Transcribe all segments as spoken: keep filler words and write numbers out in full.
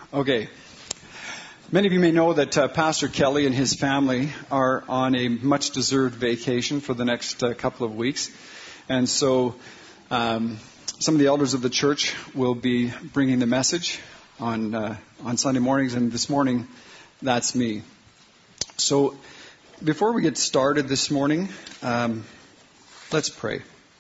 Okay. Many of you may know that uh, Pastor Kelly and his family are on a much-deserved vacation for the next uh, couple of weeks. And so um, some of the elders of the church will be bringing the message on uh, on Sunday mornings. And this morning, that's me. So before we get started this morning, um, let's pray.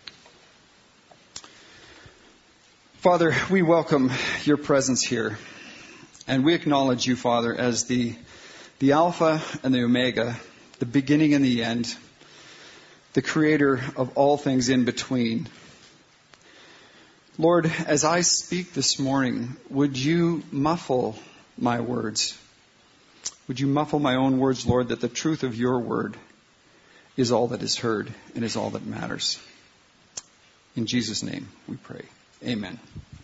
Father, we welcome your presence here. And we acknowledge you, Father, as the the Alpha and the Omega, the beginning and the end, the creator of all things in between. Lord, as I speak this morning, would you muffle my words? Would you muffle my own words, Lord, that the truth of your word is all that is heard and is all that matters. In Jesus' name we pray. Amen.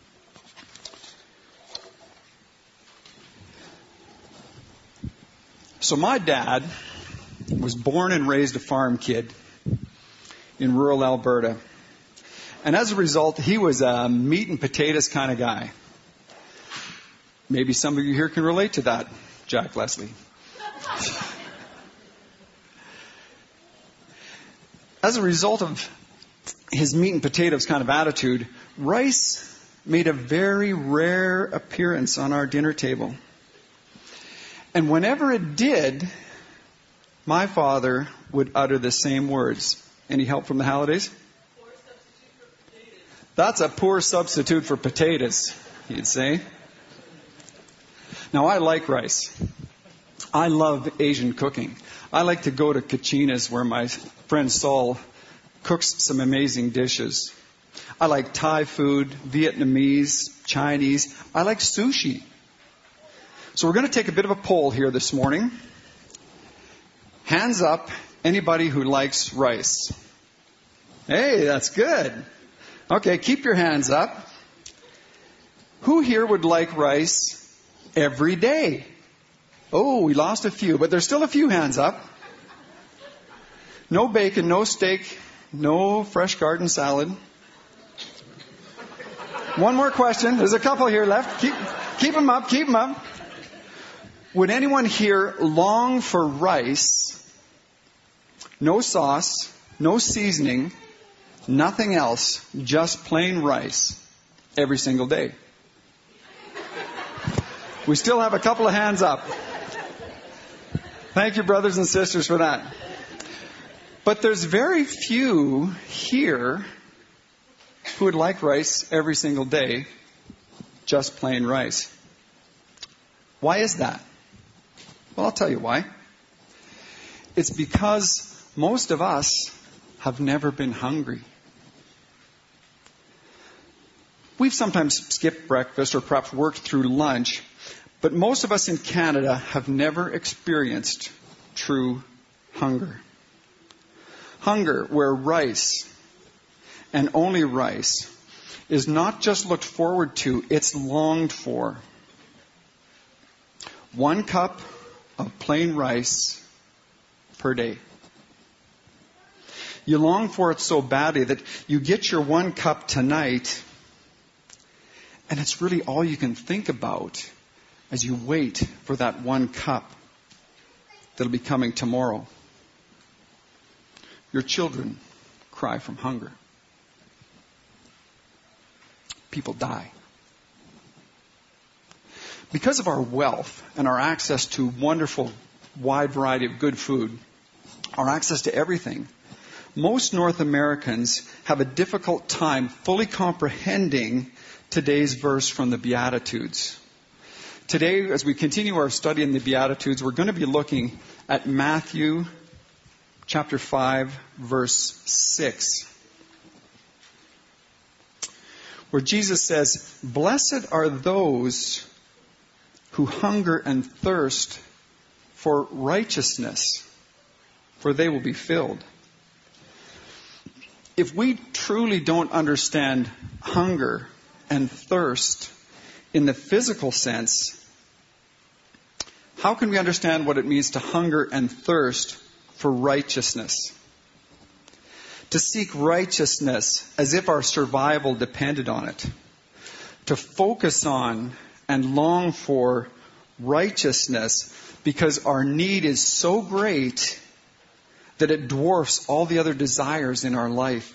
So my dad was born and raised a farm kid in rural Alberta. And as a result, he was a meat and potatoes kind of guy. Maybe some of you here can relate to that, Jack Leslie. As a result of his meat and potatoes kind of attitude, rice made a very rare appearance on our dinner table. And whenever it did, my father would utter the same words. Any help from the Hallidays? Poor substitute for potatoes. That's a poor substitute for potatoes, he'd say. Now, I like rice. I love Asian cooking. I like to go to Kachina's where my friend Saul cooks some amazing dishes. I like Thai food, Vietnamese, Chinese. I like sushi. So we're going to take a bit of a poll here this morning. Hands up, anybody who likes rice. Hey, that's good. Okay, keep your hands up. Who here would like rice every day? Oh, we lost a few, but there's still a few hands up. No bacon, no steak, no fresh garden salad. One more question. There's a couple here left. Keep, keep them up, keep them up. Would anyone here long for rice, no sauce, no seasoning, nothing else, just plain rice every single day? We still have a couple of hands up. Thank you, brothers and sisters, for that. But there's very few here who would like rice every single day, just plain rice. Why is that? Well, I'll tell you why. It's because most of us have never been hungry. We've sometimes skipped breakfast or perhaps worked through lunch, but most of us in Canada have never experienced true hunger. Hunger where rice, and only rice, is not just looked forward to, it's longed for. One cup of plain rice per day. You long for it so badly that you get your one cup tonight, and it's really all you can think about as you wait for that one cup that'll be coming tomorrow. Your children cry from hunger. People die. Because of our wealth and our access to wonderful, wide variety of good food, our access to everything, most North Americans have a difficult time fully comprehending today's verse from the Beatitudes. Today, as we continue our study in the Beatitudes, we're going to be looking at Matthew chapter five, verse six, where Jesus says, "Blessed are those who hunger and thirst for righteousness, for they will be filled." If we truly don't understand hunger and thirst in the physical sense, how can we understand what it means to hunger and thirst for righteousness? To seek righteousness as if our survival depended on it. To focus on and long for righteousness because our need is so great that it dwarfs all the other desires in our life.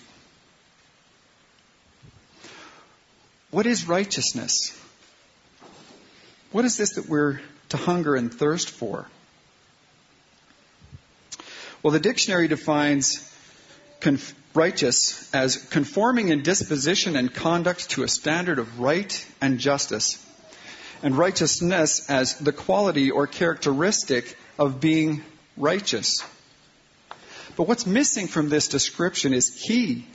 What is righteousness? What is this that we're to hunger and thirst for? Well, the dictionary defines conf- righteous as conforming in disposition and conduct to a standard of right and justice, and righteousness as the quality or characteristic of being righteous. But what's missing from this description is key.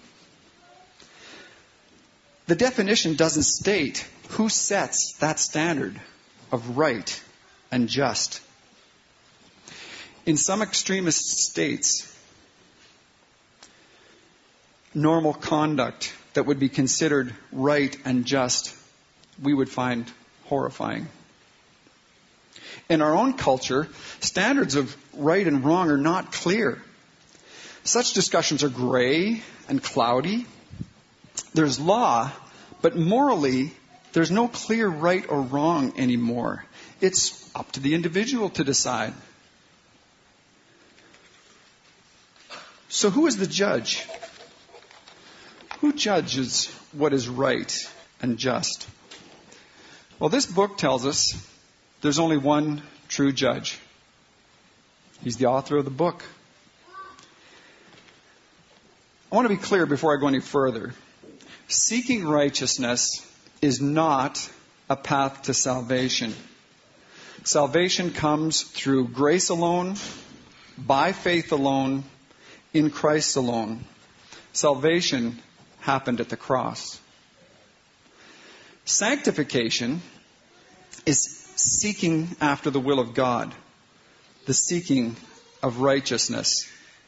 The definition doesn't state who sets that standard of right and just. In some extremist states, normal conduct that would be considered right and just, we would find horrifying. In our own culture, standards of right and wrong are not clear. Such discussions are gray and cloudy. There's law, but morally, there's no clear right or wrong anymore. It's up to the individual to decide. So who is the judge? Who judges what is right and just? Well, this book tells us there's only one true judge. He's the author of the book. I want to be clear before I go any further. Seeking righteousness is not a path to salvation. Salvation comes through grace alone, by faith alone, in Christ alone. Salvation happened at the cross. Sanctification is seeking after the will of God, the seeking of righteousness.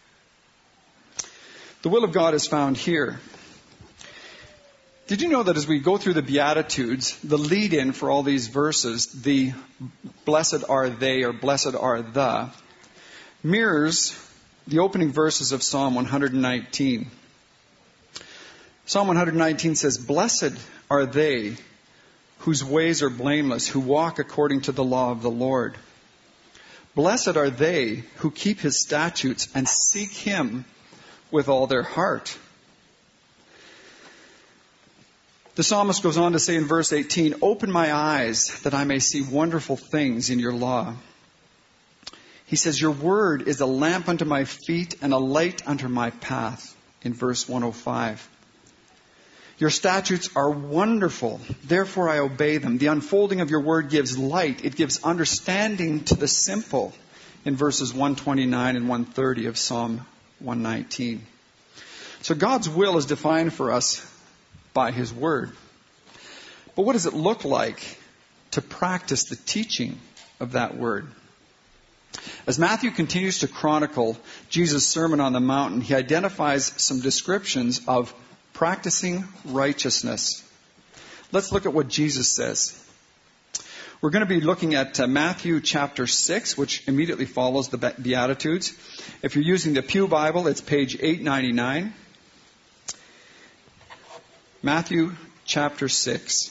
The will of God is found here. Did you know that as we go through the Beatitudes, the lead-in for all these verses, the blessed are they or blessed are the, mirrors the opening verses of Psalm one nineteen. Psalm one nineteen says, "Blessed are they whose ways are blameless, who walk according to the law of the Lord. Blessed are they who keep his statutes and seek him with all their heart." The psalmist goes on to say in verse eighteen, "Open my eyes that I may see wonderful things in your law." He says, "Your word is a lamp unto my feet and a light unto my path," in verse one oh five. "Your statutes are wonderful, therefore I obey them. The unfolding of your word gives light. It gives understanding to the simple," in verses one twenty-nine and one thirty of Psalm one nineteen. So God's will is defined for us by his word. But what does it look like to practice the teaching of that word? As Matthew continues to chronicle Jesus' Sermon on the Mountain, he identifies some descriptions of practicing righteousness. Let's look at what Jesus says. We're going to be looking at uh, Matthew chapter six, which immediately follows the Beatitudes. If you're using the Pew Bible, it's page eight ninety-nine. Matthew chapter six.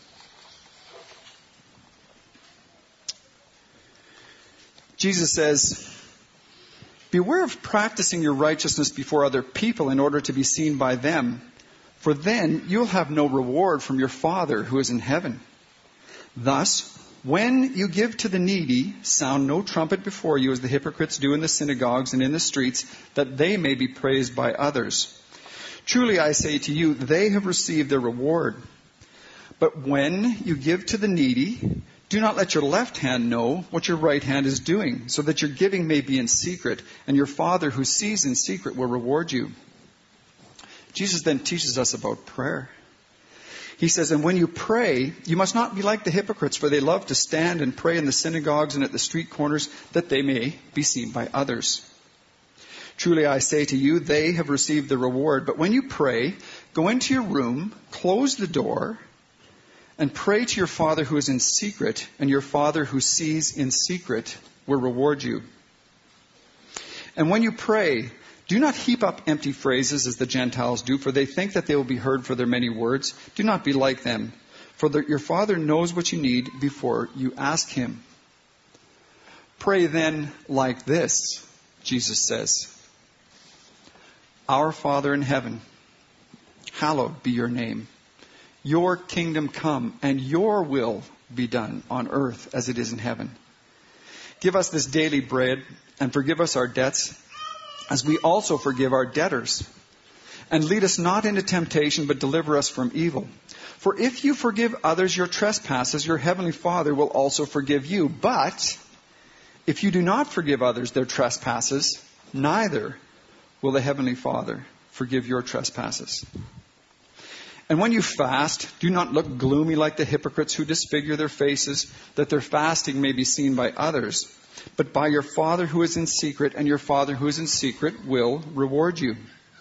Jesus says, "Beware of practicing your righteousness before other people in order to be seen by them, for then you'll have no reward from your Father who is in heaven. Thus, when you give to the needy, sound no trumpet before you as the hypocrites do in the synagogues and in the streets, that they may be praised by others. Truly I say to you, they have received their reward. But when you give to the needy, do not let your left hand know what your right hand is doing, so that your giving may be in secret, and your Father who sees in secret will reward you." Jesus then teaches us about prayer. He says, "And when you pray, you must not be like the hypocrites, for they love to stand and pray in the synagogues and at the street corners, that they may be seen by others. Truly I say to you, they have received the reward. But when you pray, go into your room, close the door, and pray to your Father who is in secret, and your Father who sees in secret will reward you. And when you pray, do not heap up empty phrases as the Gentiles do, for they think that they will be heard for their many words. Do not be like them, For the, your Father knows what you need before you ask Him. Pray then like this, Jesus says. Our Father in heaven, hallowed be your name. Your kingdom come, and your will be done on earth as it is in heaven. Give us this daily bread, and forgive us our debts, as we also forgive our debtors. And lead us not into temptation, but deliver us from evil. For if you forgive others your trespasses, your heavenly Father will also forgive you. But if you do not forgive others their trespasses, neither will the heavenly Father forgive your trespasses. And when you fast, do not look gloomy like the hypocrites who disfigure their faces, that their fasting may be seen by others, but by your Father who is in secret, and your Father who is in secret will reward you.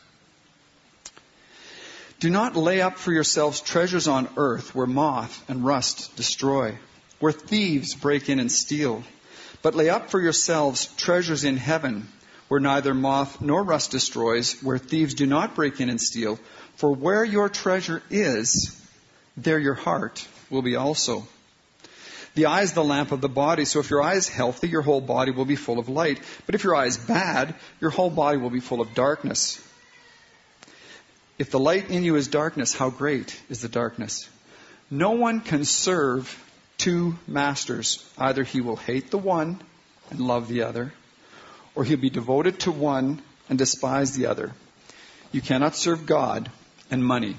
Do not lay up for yourselves treasures on earth, where moth and rust destroy, where thieves break in and steal. But lay up for yourselves treasures in heaven, where neither moth nor rust destroys, where thieves do not break in and steal. For where your treasure is, there your heart will be also. The eye is the lamp of the body, so if your eye is healthy, your whole body will be full of light. But if your eye is bad, your whole body will be full of darkness. If the light in you is darkness, how great is the darkness? No one can serve two masters. Either he will hate the one and love the other, or he'll be devoted to one and despise the other. You cannot serve God and money.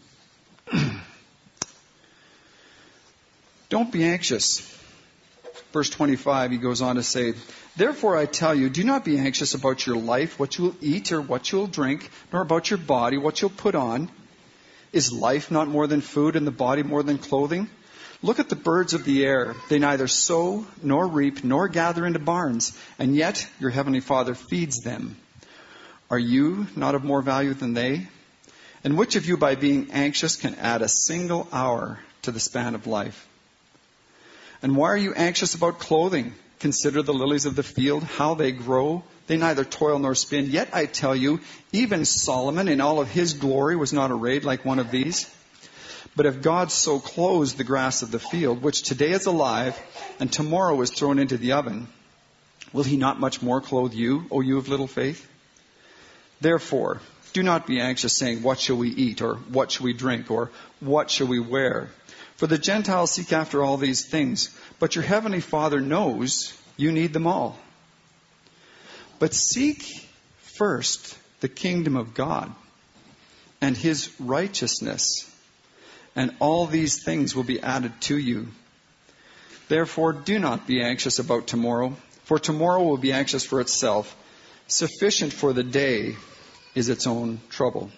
Don't be anxious. Verse twenty-five, he goes on to say, Therefore I tell you, do not be anxious about your life, what you will eat or what you will drink, nor about your body, what you'll put on. Is life not more than food, and the body more than clothing? Look at the birds of the air. They neither sow, nor reap, nor gather into barns, and yet your heavenly Father feeds them. Are you not of more value than they? And which of you, by being anxious, can add a single hour to the span of life? And why are you anxious about clothing? Consider the lilies of the field, how they grow. They neither toil nor spin. Yet I tell you, even Solomon in all of his glory was not arrayed like one of these. But if God so clothes the grass of the field, which today is alive and tomorrow is thrown into the oven, will he not much more clothe you, O you of little faith? Therefore, do not be anxious, saying, What shall we eat? Or what shall we drink? Or what shall we wear? For the Gentiles seek after all these things, but your heavenly Father knows you need them all. But seek first the kingdom of God and his righteousness, and all these things will be added to you. Therefore, do not be anxious about tomorrow, for tomorrow will be anxious for itself. Sufficient for the day is its own trouble.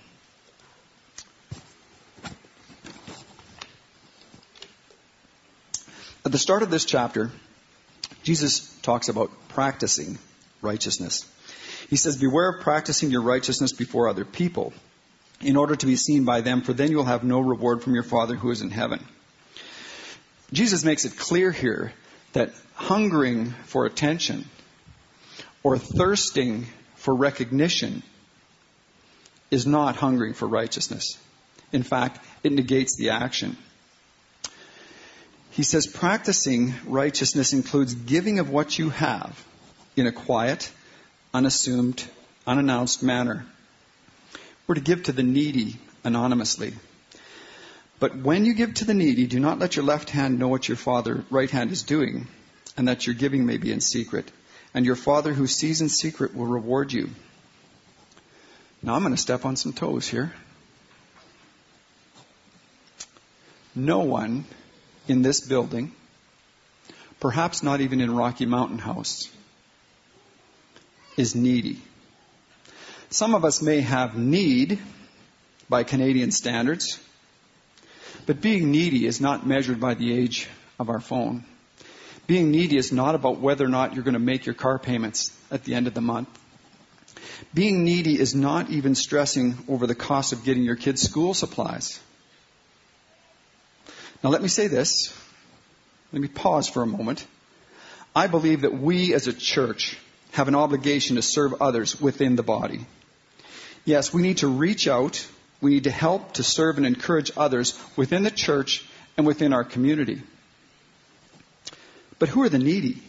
At the start of this chapter, Jesus talks about practicing righteousness. He says, Beware of practicing your righteousness before other people, in order to be seen by them, for then you will have no reward from your Father who is in heaven. Jesus makes it clear here that hungering for attention or thirsting for recognition is not hungering for righteousness. In fact, it negates the action. He says practicing righteousness includes giving of what you have in a quiet, unassumed, unannounced manner. We're to give to the needy anonymously. But when you give to the needy, do not let your left hand know what your father right hand is doing, and that your giving may be in secret. And your Father who sees in secret will reward you. Now I'm going to step on some toes here. No one in this building, perhaps not even in Rocky Mountain House, is needy. Some of us may have need by Canadian standards, but being needy is not measured by the age of our phone. Being needy is not about whether or not you're going to make your car payments at the end of the month. Being needy is not even stressing over the cost of getting your kids' school supplies. Now let me say this. Let me pause for a moment. I believe that we as a church have an obligation to serve others within the body. Yes, we need to reach out. We need to help to serve and encourage others within the church and within our community. But who are the needy?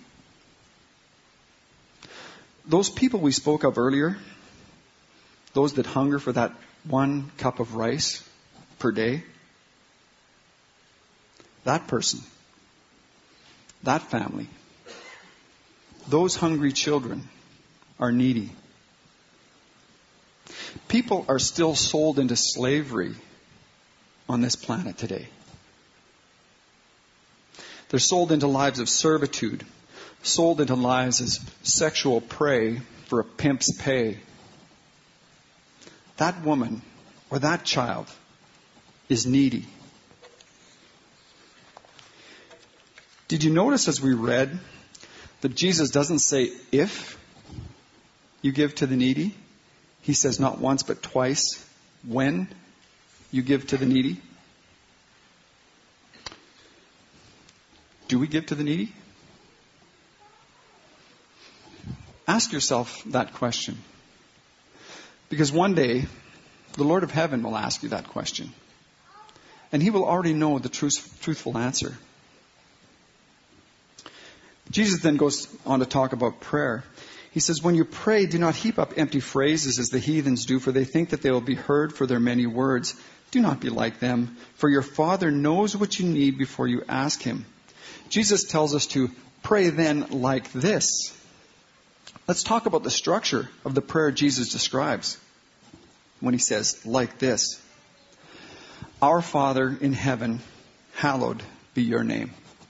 Those people we spoke of earlier, those that hunger for that one cup of rice per day, that person, that family, those hungry children are needy. People are still sold into slavery on this planet today. They're sold into lives of servitude, sold into lives as sexual prey for a pimp's pay. That woman or that child is needy. Did you notice as we read that Jesus doesn't say if you give to the needy? He says not once but twice when you give to the needy. Do we give to the needy? Ask yourself that question. Because one day, the Lord of heaven will ask you that question. And He will already know the truth, truthful answer. Jesus then goes on to talk about prayer. He says, when you pray, do not heap up empty phrases as the heathens do, for they think that they will be heard for their many words. Do not be like them, for your Father knows what you need before you ask Him. Jesus tells us to pray then like this. Let's talk about the structure of the prayer Jesus describes when He says like this. Our Father in heaven, hallowed be your name.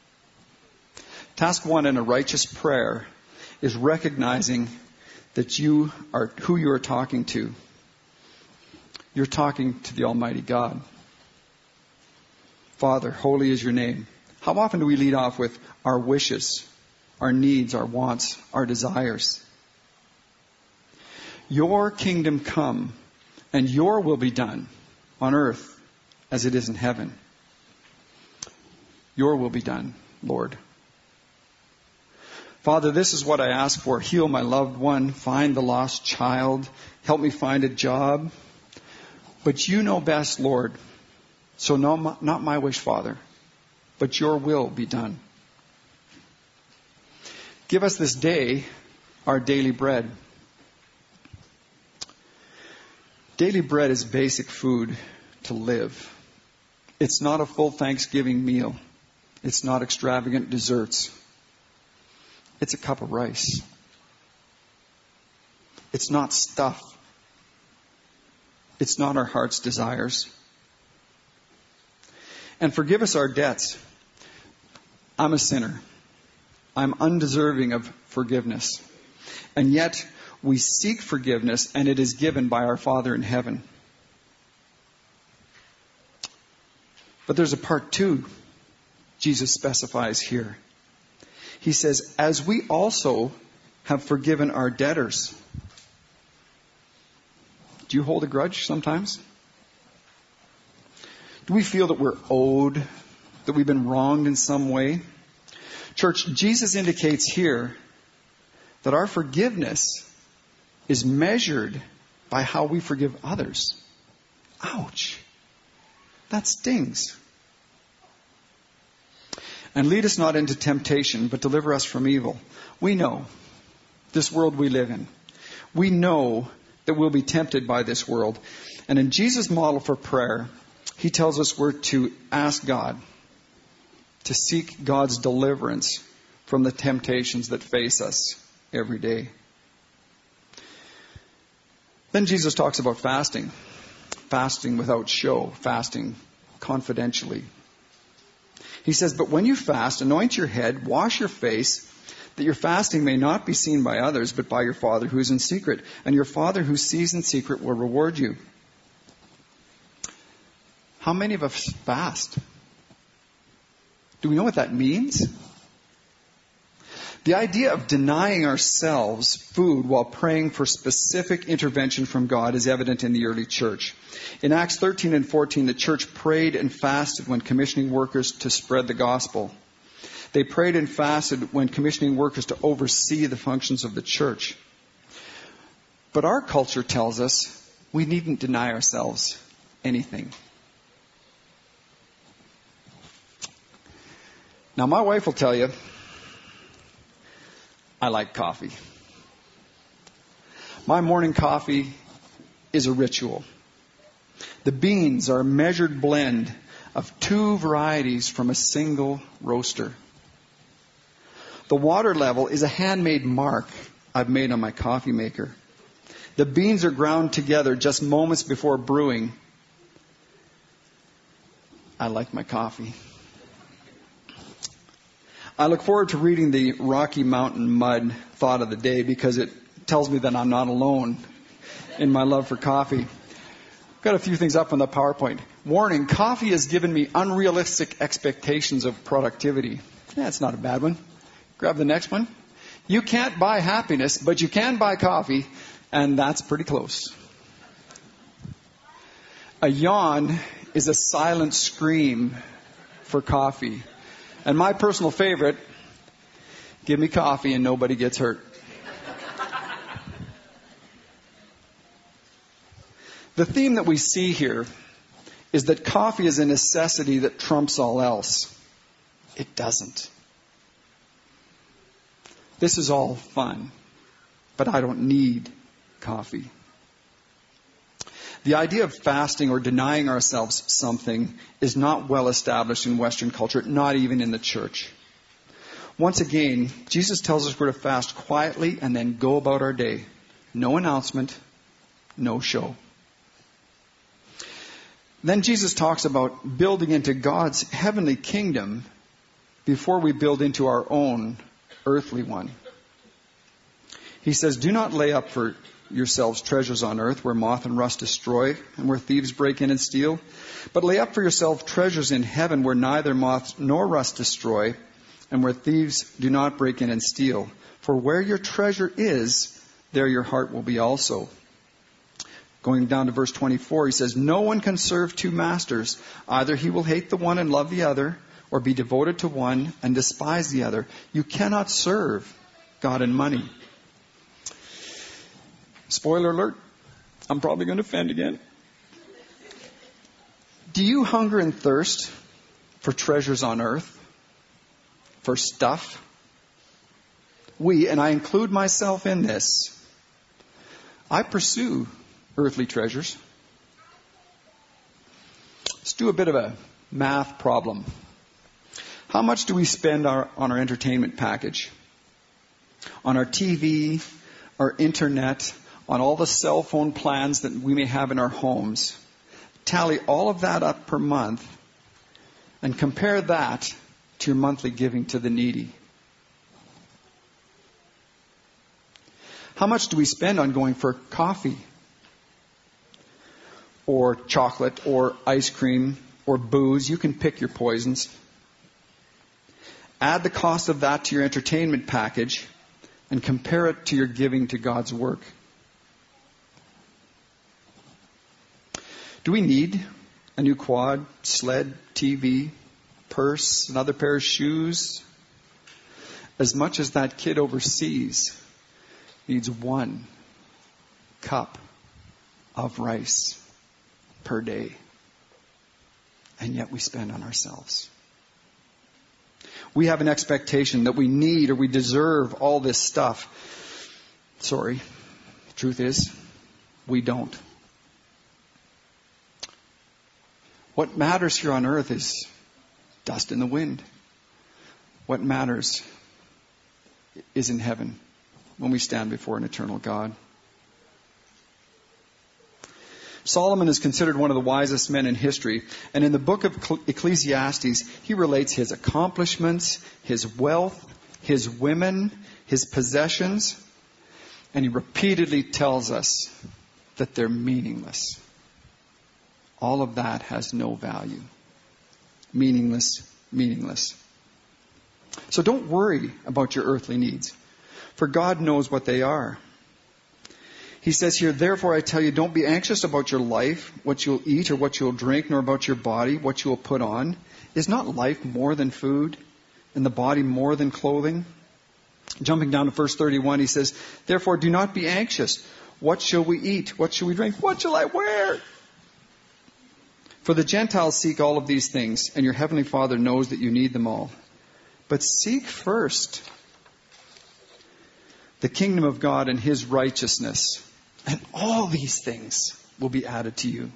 Task one in a righteous prayer is recognizing that you are who you are talking to. You're talking to the Almighty God. Father, holy is your name. How often do we lead off with our wishes, our needs, our wants, our desires? Your kingdom come, and your will be done on earth as it is in heaven. Your will be done, Lord. Father, this is what I ask for. Heal my loved one, find the lost child, help me find a job. But you know best, Lord. So no, not my wish, Father, but your will be done. Give us this day our daily bread. Daily bread is basic food to live. It's not a full Thanksgiving meal. It's not extravagant desserts. It's a cup of rice. It's not stuff. It's not our heart's desires. And forgive us our debts. I'm a sinner. I'm undeserving of forgiveness. And yet we seek forgiveness, and it is given by our Father in heaven. But there's a part two Jesus specifies here. He says, as we also have forgiven our debtors. Do you hold a grudge sometimes? Do we feel that we're owed, that we've been wronged in some way? Church, Jesus indicates here that our forgiveness is measured by how we forgive others. Ouch. That stings. And lead us not into temptation, but deliver us from evil. We know this world we live in. We know that we'll be tempted by this world. And in Jesus' model for prayer, He tells us we're to ask God to seek God's deliverance from the temptations that face us every day. Then Jesus talks about fasting. Fasting without show. Fasting confidentially. He says, but when you fast, anoint your head, wash your face, that your fasting may not be seen by others, but by your Father who is in secret. And your Father who sees in secret will reward you. How many of us fast? Do we know what that means? The idea of denying ourselves food while praying for specific intervention from God is evident in the early church. In Acts thirteen and fourteen, the church prayed and fasted when commissioning workers to spread the gospel. They prayed and fasted when commissioning workers to oversee the functions of the church. But our culture tells us we needn't deny ourselves anything. Now, my wife will tell you, I like coffee. My morning coffee is a ritual. The beans are a measured blend of two varieties from a single roaster. The water level is a handmade mark I've made on my coffee maker. The beans are ground together just moments before brewing. I like my coffee. I look forward to reading the Rocky Mountain Mud thought of the day because it tells me that I'm not alone in my love for coffee. Got a few things up on the PowerPoint. Warning, coffee has given me unrealistic expectations of productivity. Yeah, it's not a bad one. Grab the next one. You can't buy happiness, but you can buy coffee, and that's pretty close. A yawn is a silent scream for coffee. And my personal favorite, give me coffee and nobody gets hurt. The theme that we see here is that coffee is a necessity that trumps all else. It doesn't. This is all fun, but I don't need coffee. The idea of fasting or denying ourselves something is not well established in Western culture, not even in the church. Once again, Jesus tells us we're to fast quietly and then go about our day. No announcement, no show. Then Jesus talks about building into God's heavenly kingdom before we build into our own earthly one. He says, do not lay up for yourselves treasures on earth where moth and rust destroy and where thieves break in and steal. But lay up for yourself treasures in heaven where neither moth nor rust destroy and where thieves do not break in and steal. For where your treasure is, there your heart will be also. Going down to verse twenty-four, he says, no one can serve two masters. Either he will hate the one and love the other, or be devoted to one and despise the other. You cannot serve God and money. Spoiler alert, I'm probably going to offend again. Do you hunger and thirst for treasures on earth? For stuff? We, and I include myself in this, I pursue earthly treasures. Let's do a bit of a math problem. How much do we spend our, on our entertainment package? On our T V, our internet, on all the cell phone plans that we may have in our homes. Tally all of that up per month and compare that to your monthly giving to the needy. How much do we spend on going for coffee or chocolate or ice cream or booze? You can pick your poisons. Add the cost of that to your entertainment package and compare it to your giving to God's work. Do we need a new quad, sled, T V, purse, another pair of shoes? As much as that kid overseas needs one cup of rice per day. And yet we spend on ourselves. We have an expectation that we need or we deserve all this stuff. Sorry. The truth is, we don't. What matters here on earth is dust in the wind. What matters is in heaven when we stand before an eternal God. Solomon is considered one of the wisest men in history. And in the book of Ecclesiastes, he relates his accomplishments, his wealth, his women, his possessions. And he repeatedly tells us that they're meaningless. All of that has no value. Meaningless, meaningless. So don't worry about your earthly needs, for God knows what they are. He says here, therefore I tell you, don't be anxious about your life, what you'll eat or what you'll drink, nor about your body, what you'll put on. Is not life more than food, and the body more than clothing? Jumping down to verse thirty-one, he says, therefore do not be anxious. What shall we eat? What shall we drink? What shall I wear? For the Gentiles seek all of these things, and your heavenly Father knows that you need them all. But seek first the kingdom of God and his righteousness, and all these things will be added to you.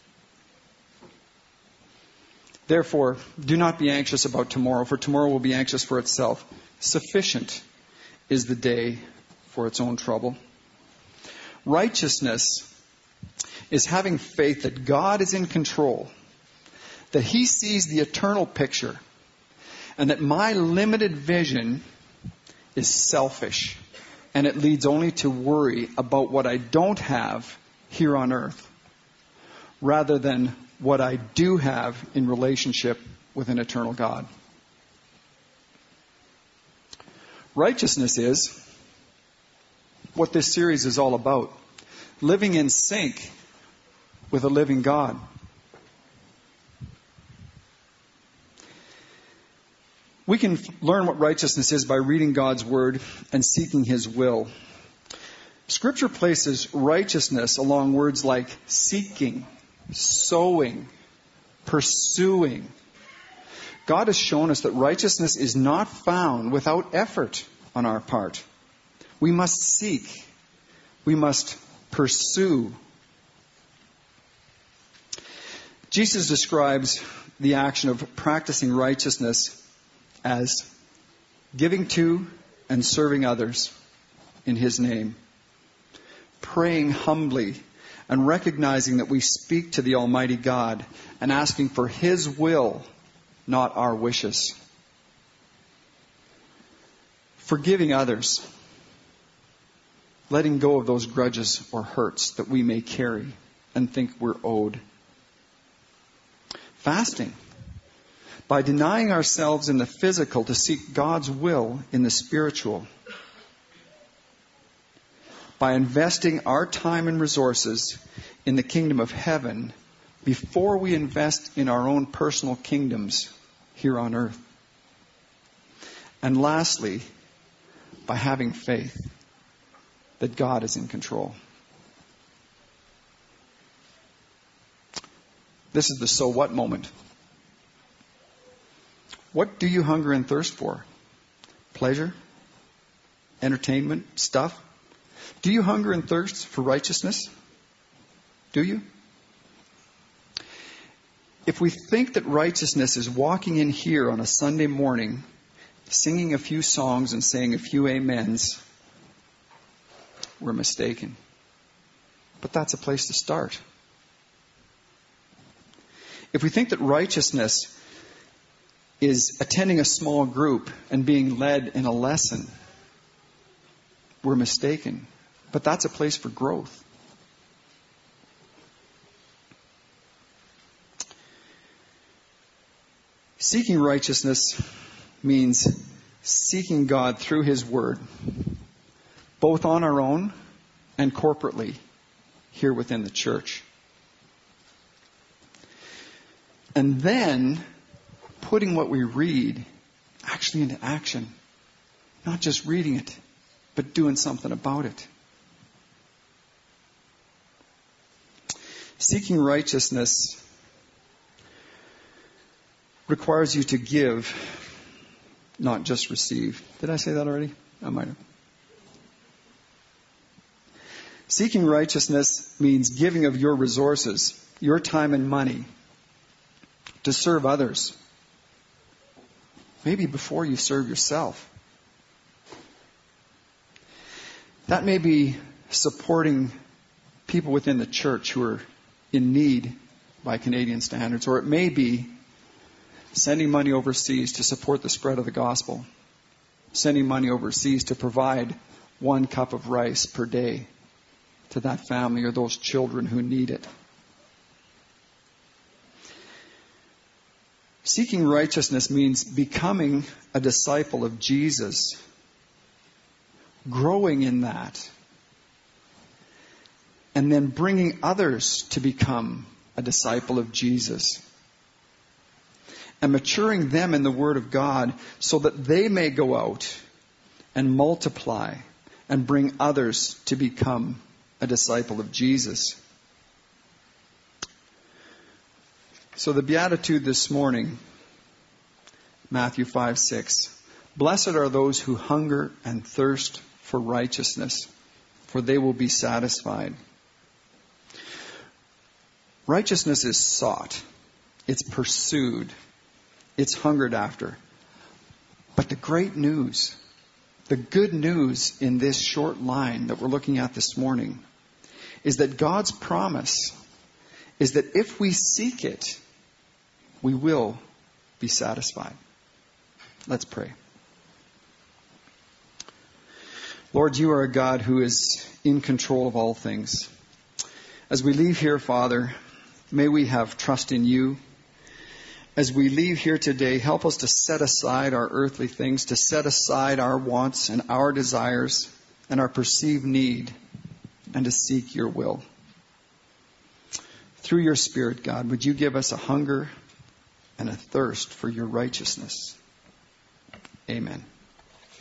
Therefore, do not be anxious about tomorrow, for tomorrow will be anxious for itself. Sufficient is the day for its own trouble. Righteousness is having faith that God is in control, that he sees the eternal picture, and that my limited vision is selfish, and it leads only to worry about what I don't have here on earth, rather than what I do have in relationship with an eternal God. Righteousness is what this series is all about. Living in sync with a living God. We can learn what righteousness is by reading God's Word and seeking his will. Scripture places righteousness along words like seeking, sowing, pursuing. God has shown us that righteousness is not found without effort on our part. We must seek. We must pursue. Jesus describes the action of practicing righteousness as giving to and serving others in his name, praying humbly and recognizing that we speak to the Almighty God and asking for his will, not our wishes. Forgiving others, letting go of those grudges or hurts that we may carry and think we're owed. Fasting, by denying ourselves in the physical to seek God's will in the spiritual. By investing our time and resources in the kingdom of heaven before we invest in our own personal kingdoms here on earth. And lastly, by having faith that God is in control. This is the so what moment. What do you hunger and thirst for? Pleasure? Entertainment? Stuff? Do you hunger and thirst for righteousness? Do you? If we think that righteousness is walking in here on a Sunday morning, singing a few songs and saying a few amens, we're mistaken. But that's a place to start. If we think that righteousness is attending a small group and being led in a lesson, we're mistaken. But that's a place for growth. Seeking righteousness means seeking God through his word, both on our own and corporately here within the church. And then putting what we read actually into action. Not just reading it, but doing something about it. Seeking righteousness requires you to give, not just receive. Did I say that already? I might have. Seeking righteousness means giving of your resources, your time and money, to serve others. Maybe before you serve yourself. That may be supporting people within the church who are in need by Canadian standards, or it may be sending money overseas to support the spread of the gospel, sending money overseas to provide one cup of rice per day to that family or those children who need it. Seeking righteousness means becoming a disciple of Jesus, growing in that, and then bringing others to become a disciple of Jesus, and maturing them in the Word of God so that they may go out and multiply and bring others to become a disciple of Jesus. So the Beatitude this morning, Matthew five six, Blessed are those who hunger and thirst for righteousness, for they will be satisfied. Righteousness is sought. It's pursued. It's hungered after. But the great news, the good news in this short line that we're looking at this morning, is that God's promise is that if we seek it, we will be satisfied. Let's pray. Lord, you are a God who is in control of all things. As we leave here, Father, may we have trust in you. As we leave here today, help us to set aside our earthly things, to set aside our wants and our desires and our perceived need, and to seek your will. Through your Spirit, God, would you give us a hunger and a thirst for your righteousness? Amen.